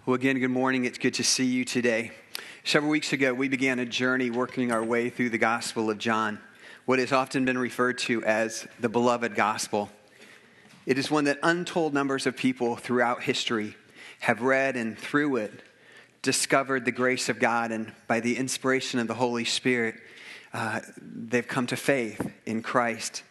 Well, again, good morning. It's good to see you today. Several weeks ago, we began a journey working our way through the Gospel of John, what has often been referred to as the beloved gospel. It is one that untold numbers of people throughout history have read, and through it discovered the grace of God, and by the inspiration of the Holy Spirit, they've come to faith in Christ.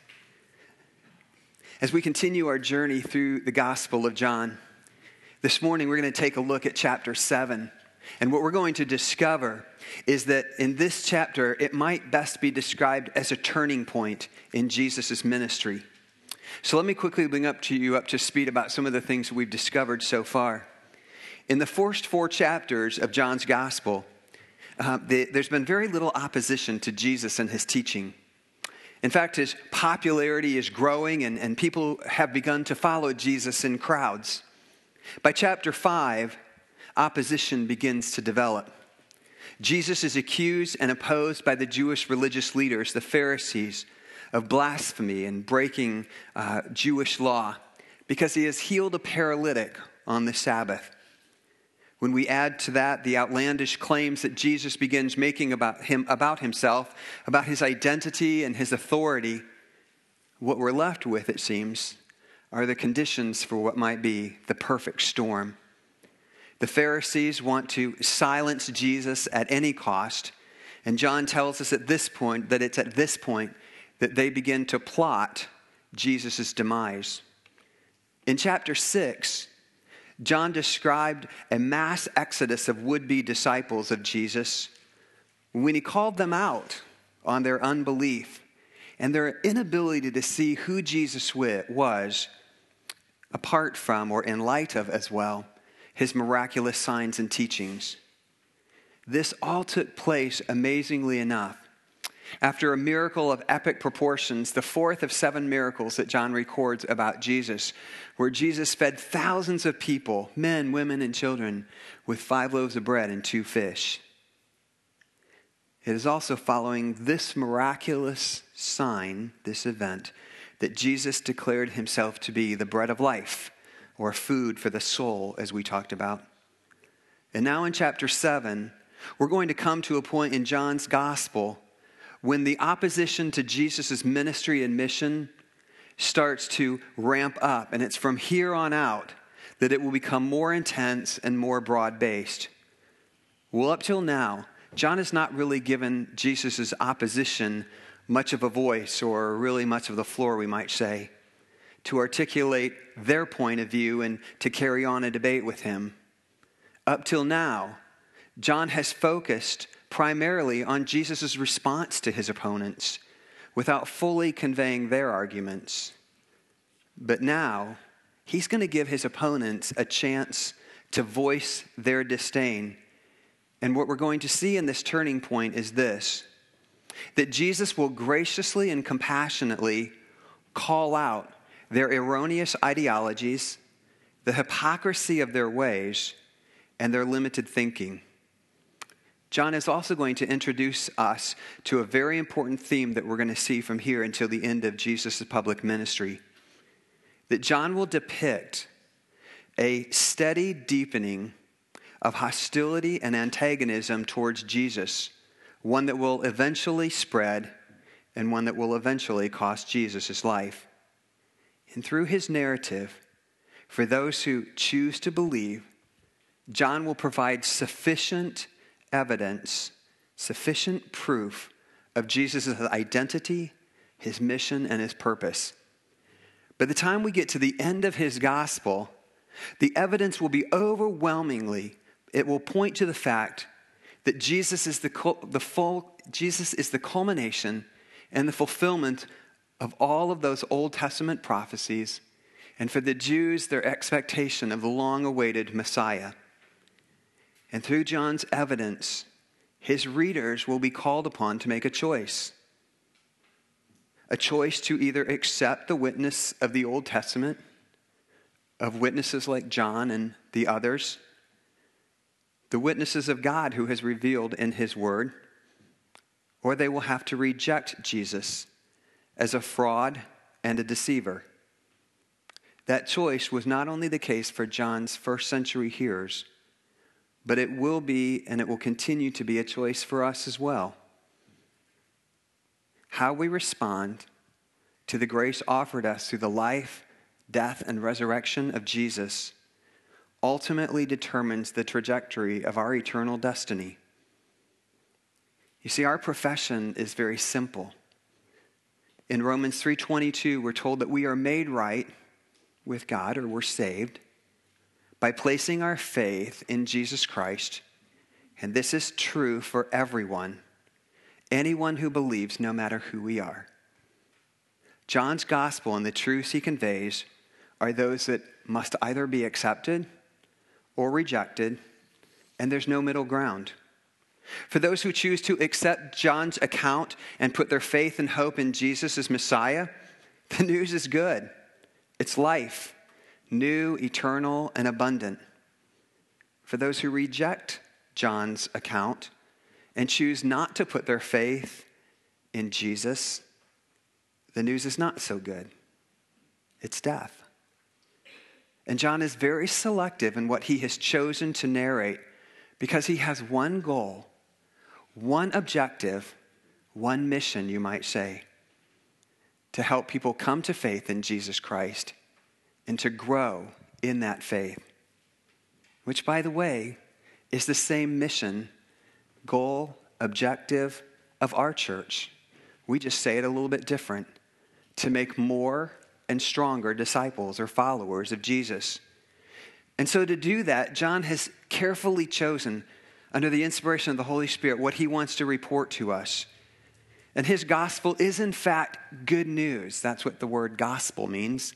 As we continue our journey through the Gospel of John, this morning we're going to take a look at chapter 7. And what we're going to discover is that in this chapter, it might best be described as a turning point in Jesus' ministry. So let me quickly bring you up to speed about some of the things we've discovered so far. In the first 4 chapters of John's Gospel, there's been very little opposition to Jesus and his teaching. In fact, his popularity is growing, and people have begun to follow Jesus in crowds. By chapter 5, opposition begins to develop. Jesus is accused and opposed by the Jewish religious leaders, the Pharisees, of blasphemy and breaking Jewish law because he has healed a paralytic on the Sabbath. When we add to that the outlandish claims that Jesus begins making about himself, about his identity and his authority, what we're left with, it seems, are the conditions for what might be the perfect storm. The Pharisees want to silence Jesus at any cost, and John tells us at this point that it's at this point that they begin to plot Jesus' demise. In chapter 6, John described a mass exodus of would-be disciples of Jesus when he called them out on their unbelief and their inability to see who Jesus was, apart from, or in light of as well, his miraculous signs and teachings. This all took place, amazingly enough, after a miracle of epic proportions, the 4th of 7 miracles that John records about Jesus, where Jesus fed thousands of people, men, women, and children, with 5 loaves of bread and 2 fish. It is also following this miraculous sign, this event, that Jesus declared himself to be the bread of life, or food for the soul, as we talked about. And now in chapter 7, we're going to come to a point in John's gospel when the opposition to Jesus' ministry and mission starts to ramp up. And it's from here on out that it will become more intense and more broad-based. Well, up till now, John has not really given Jesus' opposition much of a voice, or really much of the floor, we might say, to articulate their point of view and to carry on a debate with him. Up till now, John has focused primarily on Jesus' response to his opponents without fully conveying their arguments. But now, he's going to give his opponents a chance to voice their disdain. And what we're going to see in this turning point is this: that Jesus will graciously and compassionately call out their erroneous ideologies, the hypocrisy of their ways, and their limited thinking. John is also going to introduce us to a very important theme that we're going to see from here until the end of Jesus' public ministry. That John will depict a steady deepening of hostility and antagonism towards Jesus, one that will eventually spread and one that will eventually cost Jesus his life. And through his narrative, for those who choose to believe, John will provide sufficient evidence, sufficient proof of Jesus' identity, his mission, and his purpose. By the time we get to the end of his gospel, the evidence will be overwhelmingly, it will point to the fact that Jesus is the culmination and the fulfillment of all of those Old Testament prophecies, and for the Jews, their expectation of the long-awaited Messiah. And through John's evidence, his readers will be called upon to make a choice. A choice to either accept the witness of the Old Testament, of witnesses like John and the others, the witnesses of God who has revealed in his word, or they will have to reject Jesus as a fraud and a deceiver. That choice was not only the case for John's first century hearers, but it will be and it will continue to be a choice for us as well. How we respond to the grace offered us through the life, death, and resurrection of Jesus ultimately determines the trajectory of our eternal destiny. You see, our profession is very simple. In Romans 3:22, we're told that we are made right with God, or we're saved, by placing our faith in Jesus Christ. And this is true for everyone, anyone who believes, no matter who we are. John's gospel and the truths he conveys are those that must either be accepted or rejected, and there's no middle ground. For those who choose to accept John's account and put their faith and hope in Jesus as Messiah, the news is good. It's life, new, eternal, and abundant. For those who reject John's account and choose not to put their faith in Jesus, the news is not so good. It's death. And John is very selective in what he has chosen to narrate because he has one goal, one objective, one mission, you might say, to help people come to faith in Jesus Christ and to grow in that faith, which, by the way, is the same mission, goal, objective of our church. We just say it a little bit different: to make more and stronger disciples or followers of Jesus. And so to do that, John has carefully chosen, under the inspiration of the Holy Spirit, what he wants to report to us. And his gospel is, in fact, good news. That's what the word gospel means.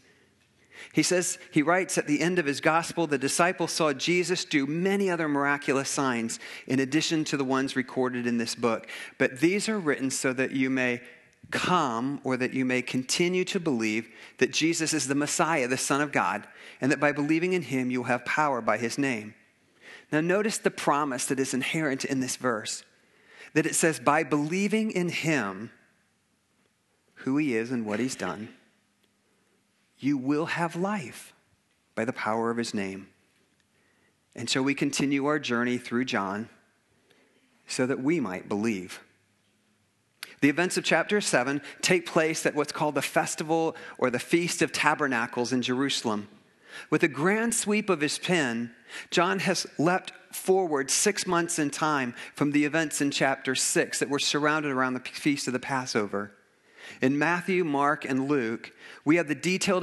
He writes at the end of his gospel, the disciples saw Jesus do many other miraculous signs in addition to the ones recorded in this book. But these are written so that you may come, or that you may continue to believe that Jesus is the Messiah, the Son of God, and that by believing in him, you'll have power by his name. Now notice the promise that is inherent in this verse, that it says, by believing in him, who he is and what he's done, you will have life by the power of his name. And so we continue our journey through John so that we might believe. The events of chapter 7 take place at what's called the festival or the Feast of Tabernacles in Jerusalem. With a grand sweep of his pen, John has leapt forward 6 months in time from the events in chapter 6 that were surrounded around the Feast of the Passover. In Matthew, Mark, and Luke, we have the detailed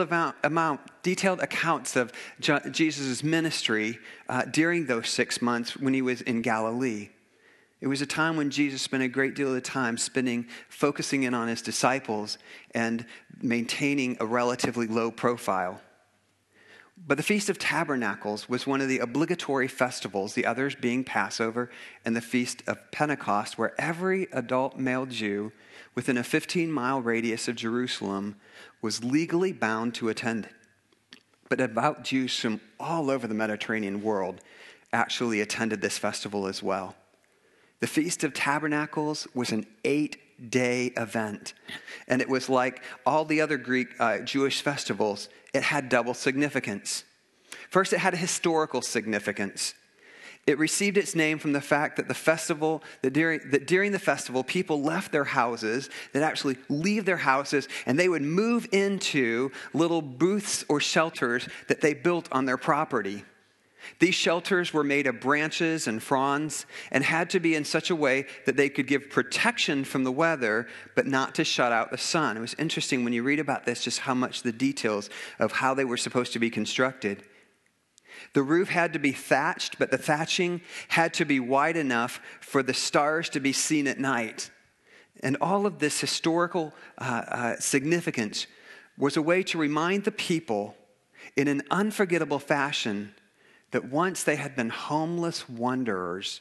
accounts of Jesus' ministry during those 6 months when he was in Galilee. It was a time when Jesus spent a great deal of time focusing in on his disciples and maintaining a relatively low profile. But the Feast of Tabernacles was one of the obligatory festivals, the others being Passover and the Feast of Pentecost, where every adult male Jew within a 15-mile radius of Jerusalem was legally bound to attend. But devout Jews from all over the Mediterranean world actually attended this festival as well. The Feast of Tabernacles was an 8-day event, and it was like all the other Jewish festivals. It had double significance. First, it had a historical significance. It received its name from the fact that during the festival, people left their houses, they'd actually leave their houses, and they would move into little booths or shelters that they built on their property. These shelters were made of branches and fronds and had to be in such a way that they could give protection from the weather, but not to shut out the sun. It was interesting when you read about this, just how much the details of how they were supposed to be constructed. The roof had to be thatched, but the thatching had to be wide enough for the stars to be seen at night. And all of this historical significance was a way to remind the people in an unforgettable fashion that once they had been homeless wanderers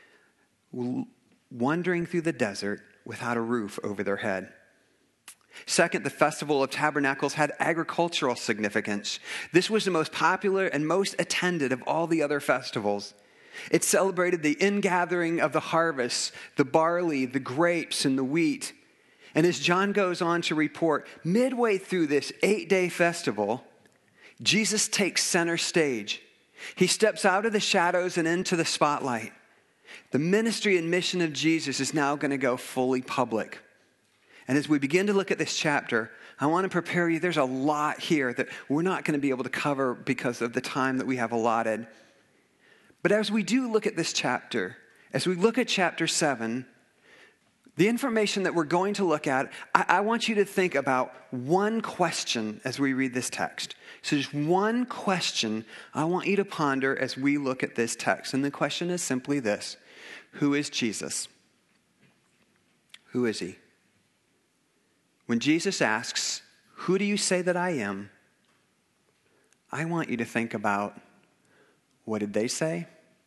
wandering through the desert without a roof over their head. Second, the Festival of Tabernacles had agricultural significance. This was the most popular and most attended of all the other festivals. It celebrated the ingathering of the harvest, the barley, the grapes, and the wheat. And as John goes on to report, midway through this 8-day festival, Jesus takes center stage. He steps out of the shadows and into the spotlight. The ministry and mission of Jesus is now going to go fully public. And as we begin to look at this chapter, I want to prepare you. There's a lot here that we're not going to be able to cover because of the time that we have allotted. But as we do look at this chapter, as we look at chapter 7, the information that we're going to look at, I want you to think about one question as we read this text. So just one question I want you to ponder as we look at this text. And the question is simply this: who is Jesus? Who is he? When Jesus asks, "Who do you say that I am?" I want you to think about, what did they say?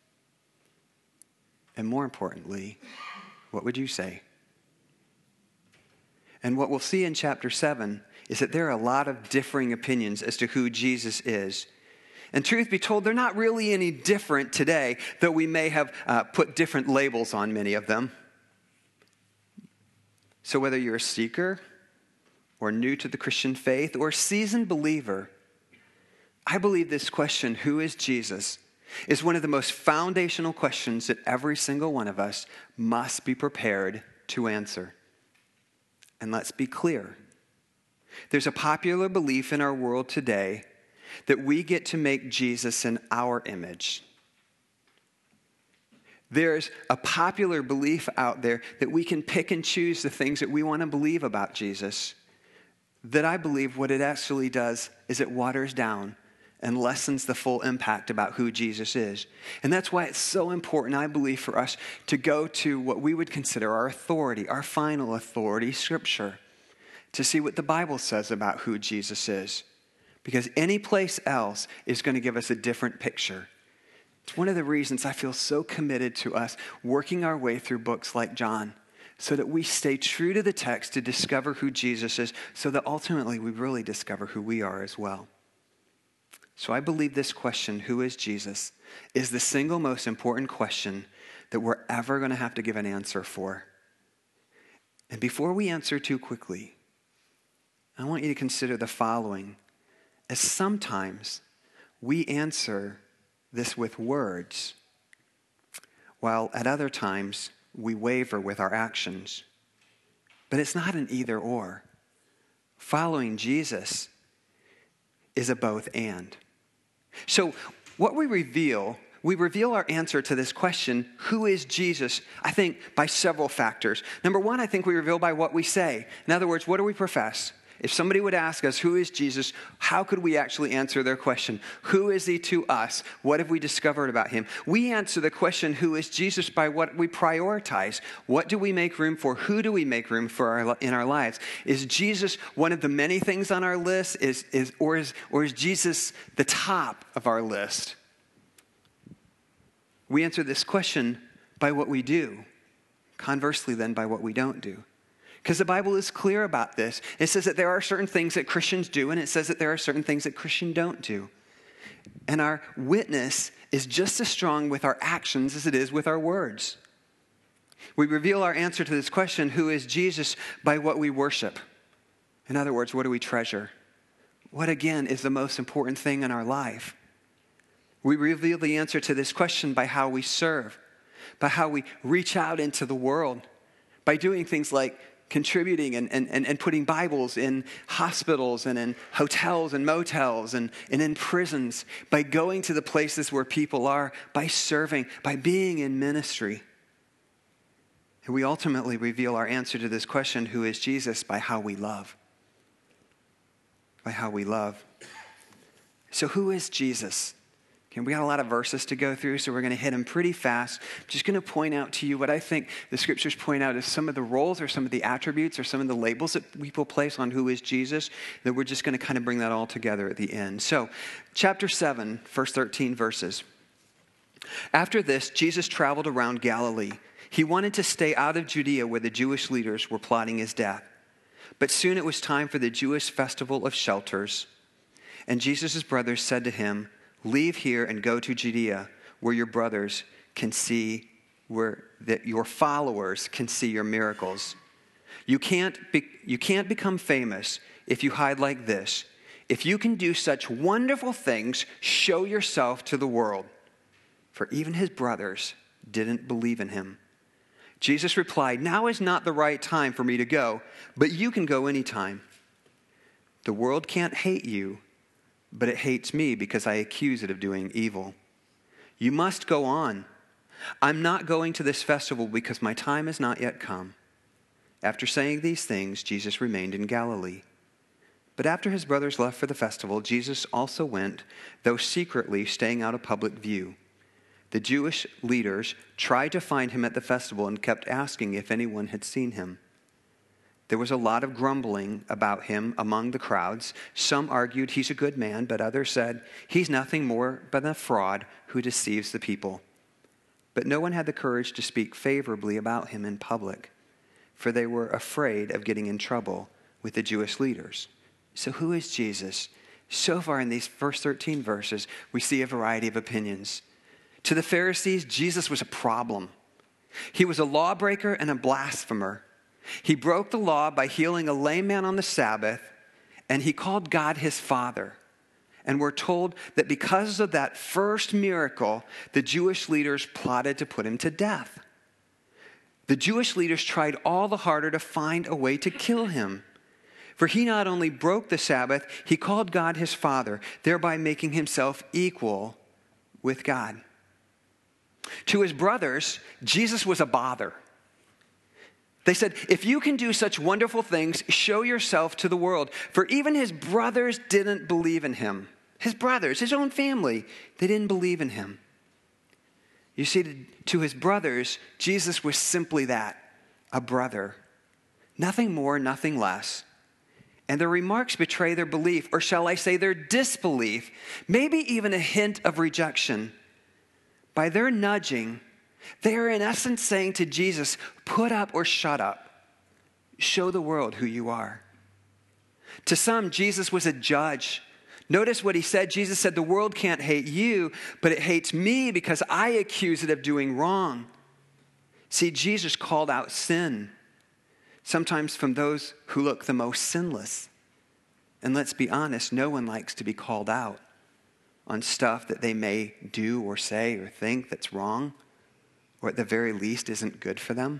And more importantly, what would you say? And what we'll see in chapter 7 is that there are a lot of differing opinions as to who Jesus is. And truth be told, they're not really any different today, though we may have put different labels on many of them. So whether you're a seeker or new to the Christian faith or a seasoned believer, I believe this question, who is Jesus, is one of the most foundational questions that every single one of us must be prepared to answer. And let's be clear. There's a popular belief in our world today that we get to make Jesus in our image. There's a popular belief out there that we can pick and choose the things that we want to believe about Jesus, that I believe what it actually does is it waters down and lessens the full impact about who Jesus is. And that's why it's so important, I believe, for us to go to what we would consider our authority, our final authority, Scripture, to see what the Bible says about who Jesus is. Because any place else is going to give us a different picture. It's one of the reasons I feel so committed to us working our way through books like John, so that we stay true to the text to discover who Jesus is, so that ultimately we really discover who we are as well. So I believe this question, who is Jesus, is the single most important question that we're ever going to have to give an answer for. And before we answer too quickly, I want you to consider the following, as sometimes we answer this with words, while at other times we waver with our actions. But it's not an either or. Following Jesus is a both and. So what we reveal our answer to this question, who is Jesus, I think by several factors. Number one, I think we reveal by what we say. In other words, what do we profess? If somebody would ask us, who is Jesus, how could we actually answer their question? Who is he to us? What have we discovered about him? We answer the question, who is Jesus, by what we prioritize. What do we make room for? Who do we make room for in our lives? Is Jesus one of the many things on our list? Or is Jesus the top of our list? We answer this question by what we do. Conversely, then, by what we don't do. Because the Bible is clear about this. It says that there are certain things that Christians do, and it says that there are certain things that Christians don't do. And our witness is just as strong with our actions as it is with our words. We reveal our answer to this question, who is Jesus, by what we worship. In other words, what do we treasure? What, again, is the most important thing in our life? We reveal the answer to this question by how we serve, by how we reach out into the world, by doing things like contributing and putting Bibles in hospitals and in hotels and motels and in prisons, by going to the places where people are, by serving, by being in ministry. And we ultimately reveal our answer to this question, who is Jesus, by how we love. By how we love. So who is Jesus? Okay, we got a lot of verses to go through, so we're going to hit them pretty fast. I'm just going to point out to you what I think the scriptures point out as some of the roles or some of the attributes or some of the labels that people place on who is Jesus, that we're just going to kind of bring that all together at the end. So, chapter 7, first 13 verses. After this, Jesus traveled around Galilee. He wanted to stay out of Judea where the Jewish leaders were plotting his death. But soon it was time for the Jewish festival of shelters. And Jesus' brothers said to him, "Leave here and go to Judea, where your brothers can see, where that your followers can see your miracles. You can't become famous if you hide like this. if you can do such wonderful things, show yourself to the world. For even his brothers didn't believe in him. Jesus replied, now is not the right time for me to go, but you can go anytime. The world can't hate you, but it hates me because I accuse it of doing evil. You must go on. I'm not going to this festival because my time has not yet come. After saying these things, Jesus remained in Galilee. But after his brothers left for the festival, Jesus also went, though secretly staying out of public view. The Jewish leaders tried to find him at the festival and kept asking if anyone had seen him. There was a lot of grumbling about him among the crowds. Some argued he's a good man, but others said he's nothing more than a fraud who deceives the people. But no one had the courage to speak favorably about him in public, for they were afraid of getting in trouble with the Jewish leaders. So who is Jesus? So far in these first 13 verses, we see a variety of opinions. To the Pharisees, Jesus was a problem. He was a lawbreaker and a blasphemer. He broke the law by healing a lame man on the Sabbath, and he called God his Father. And we're told that because of that first miracle, the Jewish leaders plotted to put him to death. The Jewish leaders tried all the harder to find a way to kill him. For he not only broke the Sabbath, he called God his Father, thereby making himself equal with God. To his brothers, Jesus was a bother. They said, if you can do such wonderful things, show yourself to the world. For even his brothers didn't believe in him. His brothers, his own family, they didn't believe in him. You see, to his brothers, Jesus was simply that, a brother. Nothing more, nothing less. And their remarks betray their belief, or shall I say their disbelief, maybe even a hint of rejection. By their nudging, they are in essence saying to Jesus, put up or shut up. Show the world who you are. To some, Jesus was a judge. Notice what he said. Jesus said, the world can't hate you, but it hates me because I accuse it of doing wrong. See, Jesus called out sin, sometimes from those who look the most sinless. And let's be honest, no one likes to be called out on stuff that they may do or say or think that's wrong, or at the very least isn't good for them.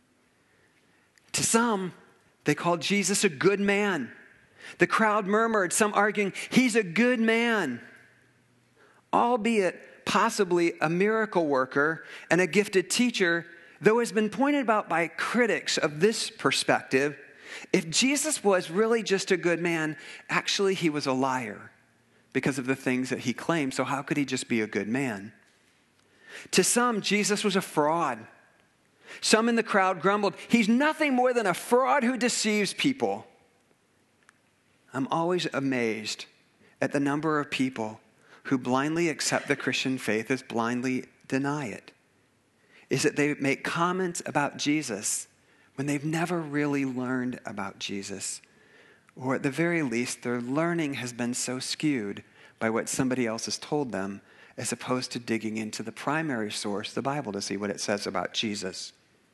To some, they called Jesus a good man. The crowd murmured, some arguing, he's a good man, albeit possibly a miracle worker and a gifted teacher, though has been pointed out by critics of this perspective, if Jesus was really just a good man, actually he was a liar because of the things that he claimed, so how could he just be a good man? To some, Jesus was a fraud. Some in the crowd grumbled, he's nothing more than a fraud who deceives people. I'm always amazed at the number of people who blindly accept the Christian faith as blindly deny it. Is that they make comments about Jesus when they've never really learned about Jesus. Or at the very least, their learning has been so skewed by what somebody else has told them, as opposed to digging into the primary source, the Bible, to see what it says about Jesus.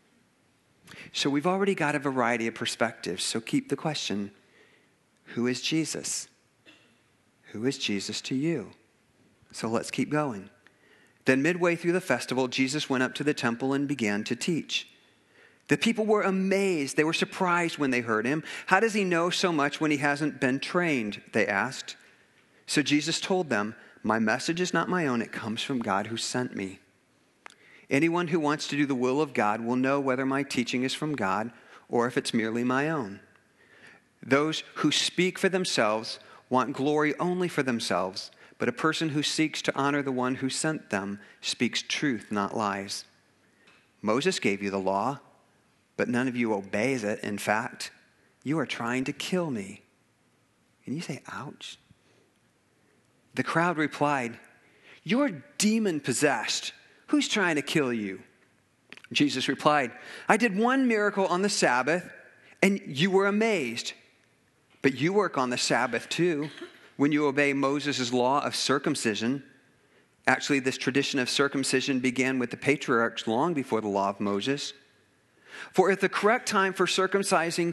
So we've already got a variety of perspectives, so keep the question, who is Jesus? Who is Jesus to you? So let's keep going. Then midway through the festival, Jesus went up to the temple and began to teach. The people were amazed. They were surprised when they heard him. How does he know so much when he hasn't been trained? They asked. So Jesus told them, my message is not my own. It comes from God who sent me. Anyone who wants to do the will of God will know whether my teaching is from God or if it's merely my own. Those who speak for themselves want glory only for themselves, but a person who seeks to honor the one who sent them speaks truth, not lies. Moses gave you the law, but none of you obeys it. In fact, you are trying to kill me. Can you say, ouch? The crowd replied, you're demon-possessed. Who's trying to kill you? Jesus replied, I did one miracle on the Sabbath, and you were amazed. But you work on the Sabbath too, when you obey Moses' law of circumcision. Actually, this tradition of circumcision began with the patriarchs long before the law of Moses. For if the correct time for circumcising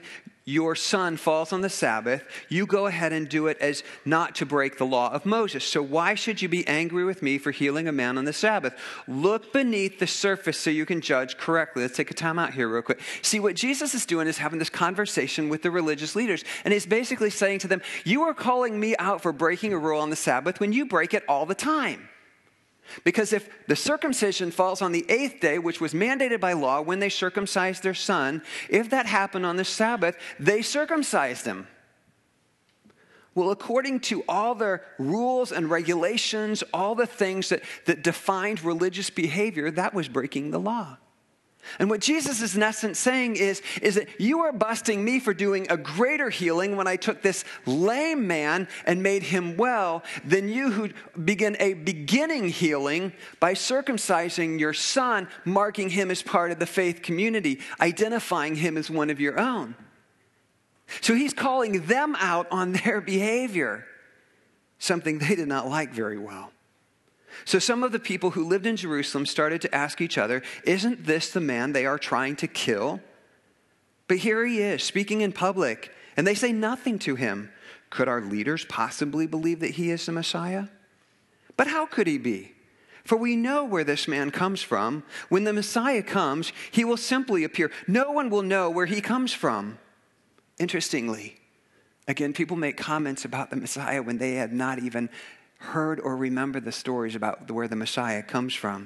your son falls on the Sabbath, you go ahead and do it as not to break the law of Moses. So why should you be angry with me for healing a man on the Sabbath? Look beneath the surface so you can judge correctly. Let's take a time out here real quick. See, what Jesus is doing is having this conversation with the religious leaders. And he's basically saying to them, you are calling me out for breaking a rule on the Sabbath when you break it all the time. Because if the circumcision falls on the 8th day, which was mandated by law when they circumcised their son, if that happened on the Sabbath, they circumcised him. Well, according to all their rules and regulations, all the things that defined religious behavior, that was breaking the law. And what Jesus is in essence saying is that you are busting me for doing a greater healing when I took this lame man and made him well than you who begin a beginning healing by circumcising your son, marking him as part of the faith community, identifying him as one of your own. So he's calling them out on their behavior, something they did not like very well. So some of the people who lived in Jerusalem started to ask each other, isn't this the man they are trying to kill? But here he is, speaking in public, and they say nothing to him. Could our leaders possibly believe that he is the Messiah? But how could he be? For we know where this man comes from. When the Messiah comes, he will simply appear. No one will know where he comes from. Interestingly, again, people make comments about the Messiah when they had not even heard or remember the stories about where the Messiah comes from.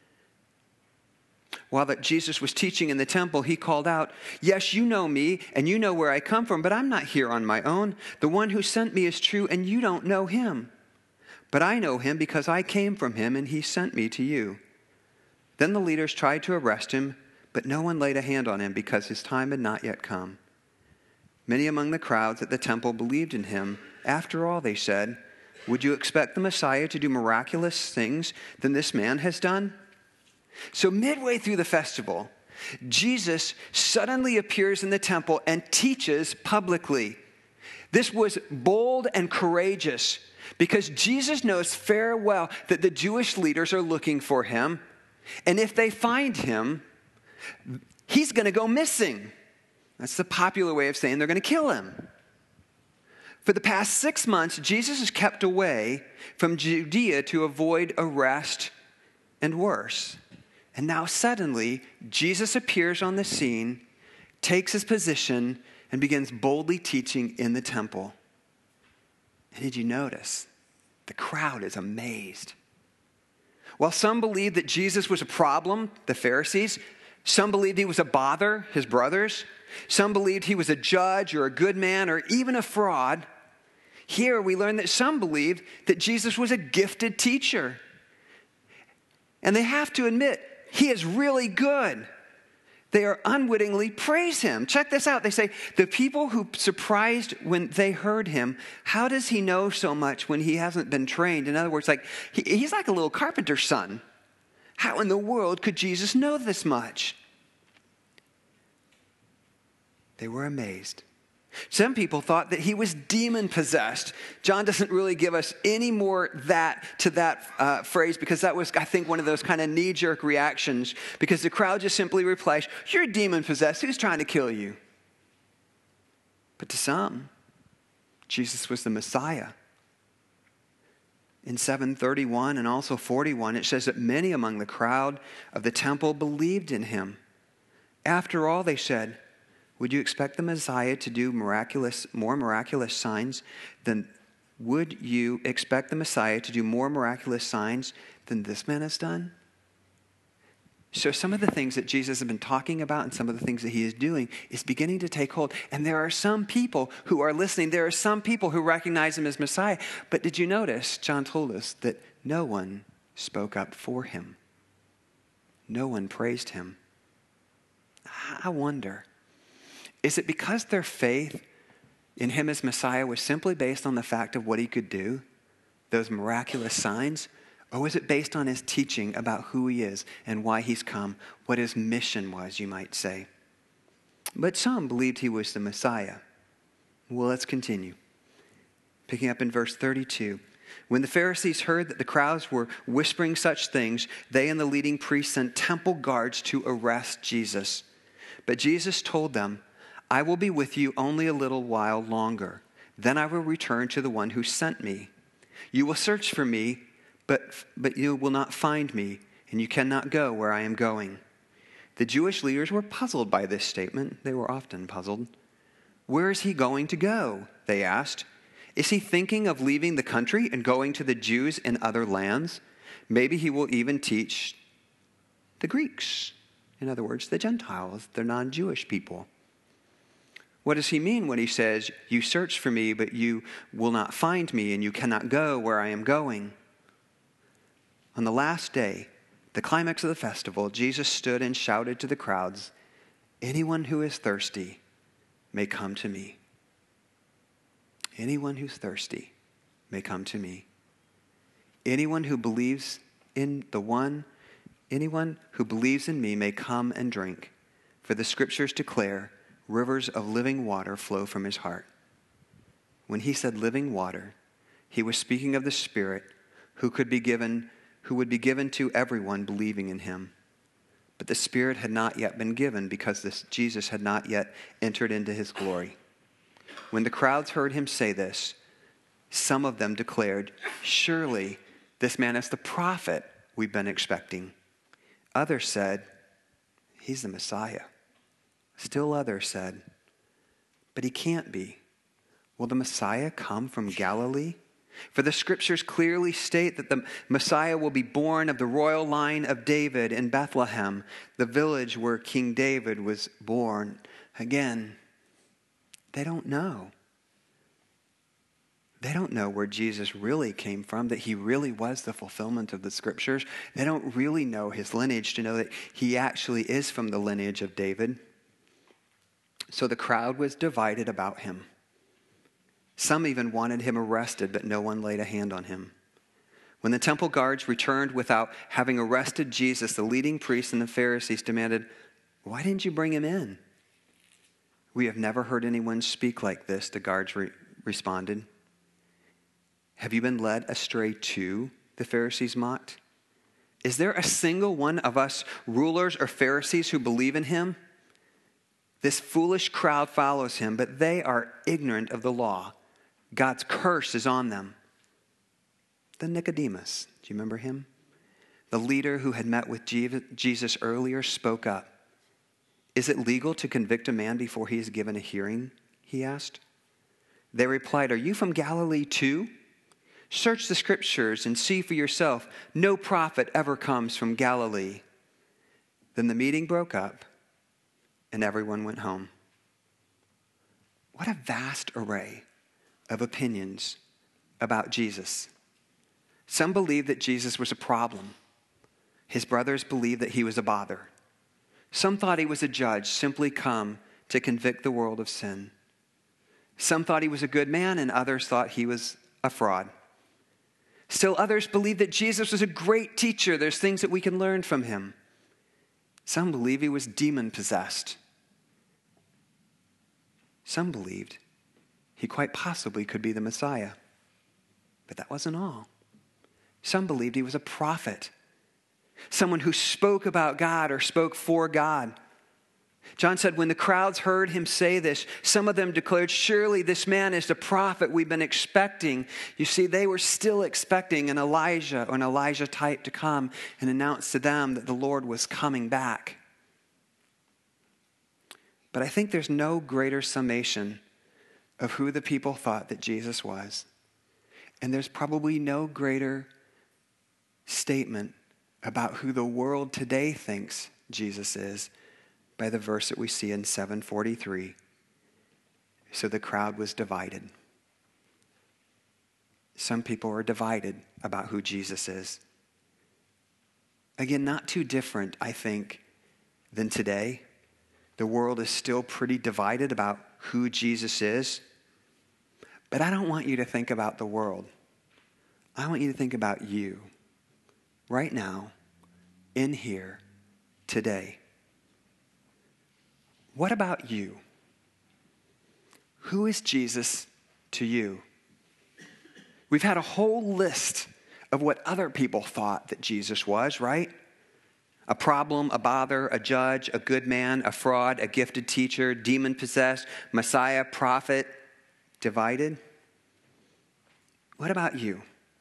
While that Jesus was teaching in the temple, he called out, yes, you know me, and you know where I come from, but I'm not here on my own. The one who sent me is true, and you don't know him. But I know him because I came from him, and he sent me to you. Then the leaders tried to arrest him, but no one laid a hand on him because his time had not yet come. Many among the crowds at the temple believed in him. After all, they said, would you expect the Messiah to do miraculous things than this man has done? So midway through the festival, Jesus suddenly appears in the temple and teaches publicly. This was bold and courageous because Jesus knows very well that the Jewish leaders are looking for him. And if they find him, he's going to go missing. That's the popular way of saying they're going to kill him. For the past 6 months, Jesus is kept away from Judea to avoid arrest and worse. And now suddenly, Jesus appears on the scene, takes his position, and begins boldly teaching in the temple. And did you notice? The crowd is amazed. While some believed that Jesus was a problem, the Pharisees, some believed he was a bother, his brothers, some believed he was a judge or a good man or even a fraud. Here we learn that some believed that Jesus was a gifted teacher. And they have to admit, he is really good. They are unwittingly praise him. Check this out. They say, the people who surprised when they heard him, how does he know so much when he hasn't been trained? In other words, like he's like a little carpenter's son. How in the world could Jesus know this much? They were amazed. Some people thought that he was demon-possessed. John doesn't really give us any more to that phrase because that was, I think, one of those kind of knee-jerk reactions because the crowd just simply replies, you're demon-possessed. Who's trying to kill you? But to some, Jesus was the Messiah. In 7:31 and also 41, it says that many among the crowd of the temple believed in him. After all, they said, would you expect the Messiah to do more miraculous signs than this man has done? So some of the things that Jesus has been talking about and some of the things that he is doing is beginning to take hold. And there are some people who are listening. There are some people who recognize him as Messiah. But did you notice, John told us, that no one spoke up for him. No one praised him. I wonder, is it because their faith in him as Messiah was simply based on the fact of what he could do, those miraculous signs? Or was it based on his teaching about who he is and why he's come, what his mission was, you might say? But some believed he was the Messiah. Well, let's continue. Picking up in verse 32. When the Pharisees heard that the crowds were whispering such things, they and the leading priests sent temple guards to arrest Jesus. But Jesus told them, I will be with you only a little while longer. Then I will return to the one who sent me. You will search for me, but you will not find me, and you cannot go where I am going." The Jewish leaders were puzzled by this statement. They were often puzzled. "Where is he going to go?" they asked. "Is he thinking of leaving the country and going to the Jews in other lands? Maybe he will even teach the Greeks." In other words, the Gentiles, the non-Jewish people. What does he mean when he says, "You search for me, but you will not find me, and you cannot go where I am going"? On the last day, the climax of the festival, Jesus stood and shouted to the crowds, "Anyone who is thirsty may come to me. Anyone who's thirsty may come to me. Anyone who believes in anyone who believes in me may come and drink. For the scriptures declare, rivers of living water flow from his heart." When he said living water, he was speaking of the Spirit who would be given to everyone believing in him. But the Spirit had not yet been given because Jesus had not yet entered into his glory. When the crowds heard him say this, some of them declared, "Surely this man is the prophet we've been expecting." Others said, "He's the Messiah." Still others said, "But he can't be. Will the Messiah come from Galilee? For the scriptures clearly state that the Messiah will be born of the royal line of David in Bethlehem, the village where King David was born." Again, they don't know. They don't know where Jesus really came from, that he really was the fulfillment of the scriptures. They don't really know his lineage to know that he actually is from the lineage of David. So the crowd was divided about him. Some even wanted him arrested, but no one laid a hand on him. When the temple guards returned without having arrested Jesus, the leading priests and the Pharisees demanded, "Why didn't you bring him in?" "We have never heard anyone speak like this," the guards responded. "Have you been led astray too?" the Pharisees mocked. "Is there a single one of us rulers or Pharisees who believe in him? This foolish crowd follows him, but they are ignorant of the law. God's curse is on them." Then Nicodemus, do you remember him? The leader who had met with Jesus earlier spoke up. "Is it legal to convict a man before he is given a hearing?" he asked. They replied, "Are you from Galilee too? Search the scriptures and see for yourself. No prophet ever comes from Galilee." Then the meeting broke up and everyone went home. What a vast array of opinions about Jesus. Some believed that Jesus was a problem. His brothers believed that he was a bother. Some thought he was a judge simply come to convict the world of sin. Some thought he was a good man, and others thought he was a fraud. Still others believed that Jesus was a great teacher. There's things that we can learn from him. Some believed he was demon-possessed. Some believed he quite possibly could be the Messiah. But that wasn't all. Some believed he was a prophet, someone who spoke about God or spoke for God. John said, when the crowds heard him say this, some of them declared, "Surely this man is the prophet we've been expecting." You see, they were still expecting an Elijah or an Elijah type to come and announce to them that the Lord was coming back. But I think there's no greater summation of who the people thought that Jesus was. And there's probably no greater statement about who the world today thinks Jesus is by the verse that we see in 7:43. So the crowd was divided. Some people are divided about who Jesus is. Again, not too different, I think, than today. The world is still pretty divided about who Jesus is. But I don't want you to think about the world. I want you to think about you, right now, in here, today. What about you? Who is Jesus to you? We've had a whole list of what other people thought that Jesus was, right? A problem, a bother, a judge, a good man, a fraud, a gifted teacher, demon-possessed, Messiah, prophet, divided? What about you?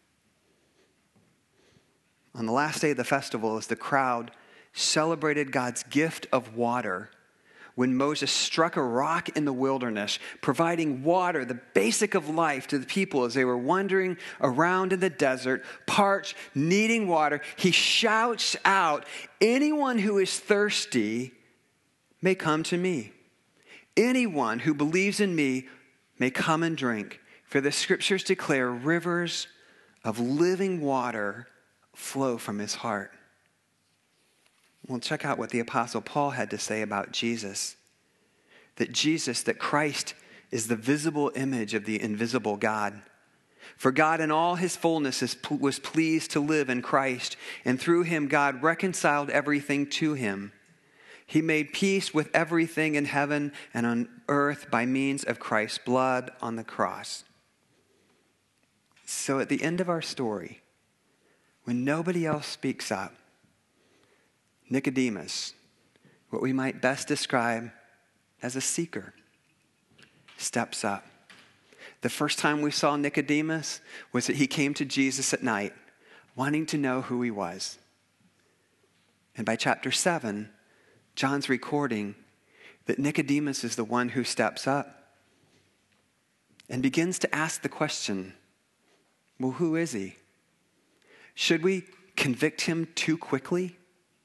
On the last day of the festival, as the crowd celebrated God's gift of water, when Moses struck a rock in the wilderness, providing water, the basic of life, to the people as they were wandering around in the desert, parched, needing water, he shouts out, "Anyone who is thirsty may come to me. Anyone who believes in me may come and drink. For the scriptures declare rivers of living water flow from his heart." Well, check out what the Apostle Paul had to say about Jesus. That Christ is the visible image of the invisible God. For God in all his fullness was pleased to live in Christ, and through him God reconciled everything to him. He made peace with everything in heaven and on earth by means of Christ's blood on the cross. So at the end of our story, when nobody else speaks up, Nicodemus, what we might best describe as a seeker, steps up. The first time we saw Nicodemus was that he came to Jesus at night, wanting to know who he was. And by chapter 7, John's recording that Nicodemus is the one who steps up and begins to ask the question, well, who is he? Should we convict him too quickly?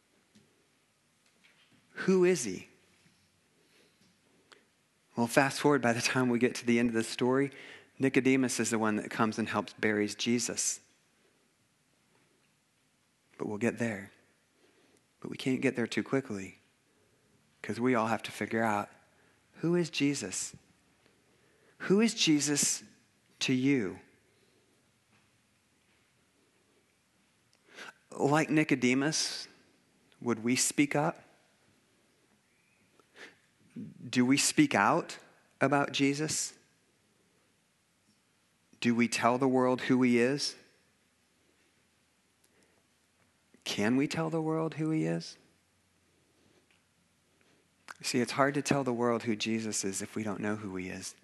Who is he? Well, fast forward, by the time we get to the end of the story, Nicodemus is the one that comes and helps buries Jesus. But we'll get there. But we can't get there too quickly, because we all have to figure out, who is Jesus? Who is Jesus to you? Like Nicodemus, would we speak up? Do we speak out about Jesus? Do we tell the world who he is? Can we tell the world who he is? See, it's hard to tell the world who Jesus is if we don't know who he is.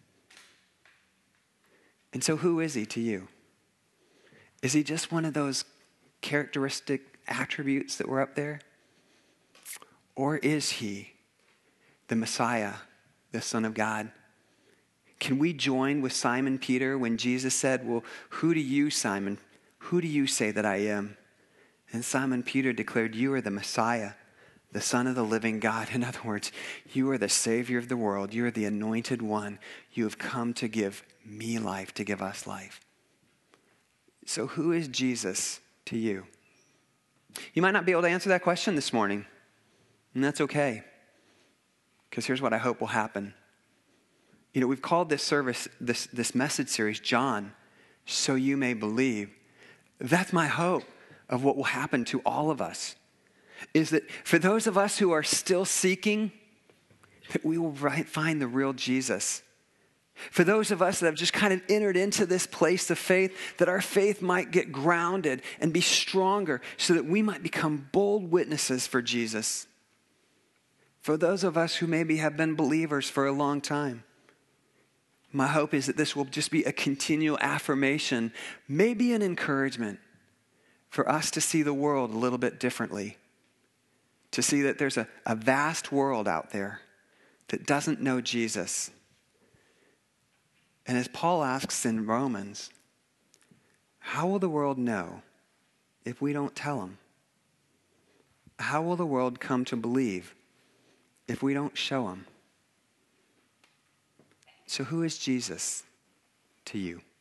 And so who is he to you? Is he just one of those characteristic attributes that were up there? Or is he the Messiah, the Son of God? Can we join with Simon Peter when Jesus said, well, who do you, Simon, who do you say that I am? And Simon Peter declared, you are the Messiah, the Son of the living God. In other words, you are the Savior of the world. You are the anointed one. You have come to give me life, to give us life. So who is Jesus to you? You might not be able to answer that question this morning, and that's okay. Because here's what I hope will happen. You know, we've called this service, this message series, John, So You May Believe. That's my hope of what will happen to all of us. Is that for those of us who are still seeking, that we will find the real Jesus. For those of us that have just kind of entered into this place of faith, that our faith might get grounded and be stronger so that we might become bold witnesses for Jesus. For those of us who maybe have been believers for a long time, my hope is that this will just be a continual affirmation, maybe an encouragement for us to see the world a little bit differently, to see that there's a vast world out there that doesn't know Jesus. And as Paul asks in Romans, how will the world know if we don't tell them? How will the world come to believe if we don't show them? So who is Jesus to you?